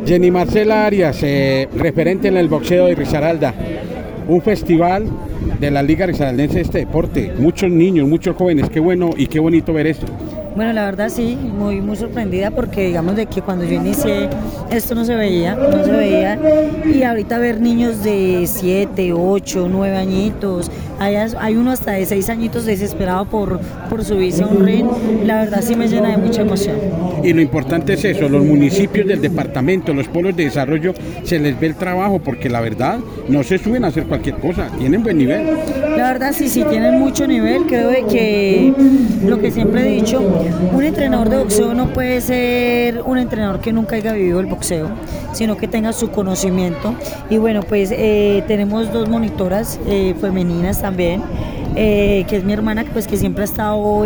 Jenny Marcela Arias, referente en el boxeo de Risaralda, un festival de la Liga Risaraldense de este deporte, muchos niños, muchos jóvenes, qué bueno y qué bonito ver esto. Bueno, la verdad sí, muy sorprendida porque digamos de que cuando yo inicié esto no se veía y ahorita ver niños de 7, 8, 9 añitos, hay uno hasta de 6 añitos desesperado por subirse a un ring, la verdad sí me llena de mucha emoción. Y lo importante es eso, los municipios del departamento, los polos de desarrollo, se les ve el trabajo porque la verdad no se suben a hacer cualquier cosa, tienen buen nivel. La verdad sí, tienen mucho nivel, creo de que lo que siempre he dicho, un entrenador de boxeo no puede ser un entrenador que nunca haya vivido el boxeo, sino que tenga su conocimiento. Y bueno, pues tenemos 2 monitoras femeninas también, que es mi hermana, pues que siempre ha estado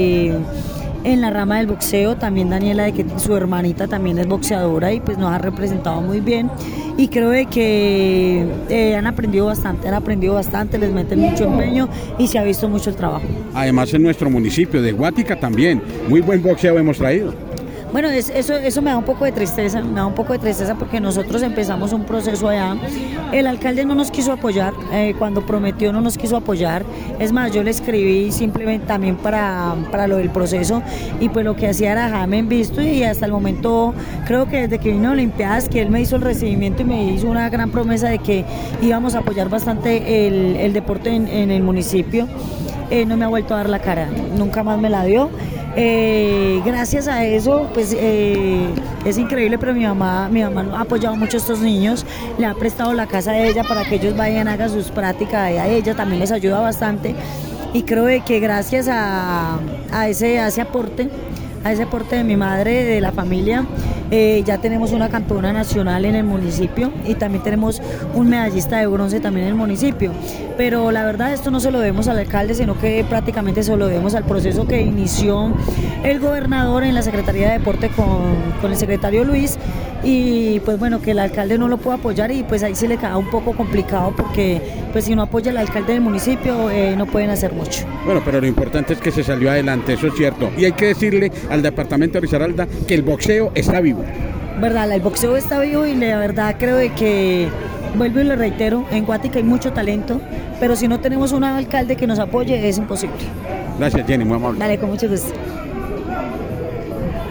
en la rama del boxeo, también Daniela, de que su hermanita también es boxeadora y pues nos ha representado muy bien. Y creo de que han aprendido bastante, les meten mucho empeño y se ha visto mucho el trabajo. Además en nuestro municipio de Guática también, muy buen boxeo hemos traído. Bueno, eso me da un poco de tristeza, porque nosotros empezamos un proceso allá, el alcalde no nos quiso apoyar, cuando prometió no nos quiso apoyar, es más, yo le escribí simplemente también para lo del proceso y pues lo que hacía era dejarme en visto y hasta el momento, creo que desde que vino a Olimpiadas, que él me hizo el recibimiento y me hizo una gran promesa de que íbamos a apoyar bastante el deporte en el municipio, no me ha vuelto a dar la cara, nunca más me la dio. Gracias a eso pues es increíble, pero mi mamá ha apoyado mucho a estos niños, le ha prestado la casa de ella para que ellos vayan, hagan sus prácticas, ella también les ayuda bastante y creo que gracias a ese aporte de mi madre, de la familia, ya tenemos una campeona nacional en el municipio y también tenemos un medallista de bronce también en el municipio, pero la verdad esto no se lo debemos al alcalde, sino que prácticamente se lo debemos al proceso que inició el gobernador en la Secretaría de Deporte con el secretario Luis, y pues bueno, que el alcalde no lo puede apoyar y pues ahí se le queda un poco complicado porque pues si no apoya el alcalde del municipio no pueden hacer mucho. Bueno, pero lo importante es que se salió adelante, eso es cierto, y hay que decirle al departamento de Risaralda que el boxeo está vivo. Verdad, el boxeo está vivo y la verdad creo de que, vuelvo y lo reitero, en Guática hay mucho talento, pero si no tenemos un alcalde que nos apoye es imposible. Gracias, Jenny, muy amable. Dale, con mucho gusto.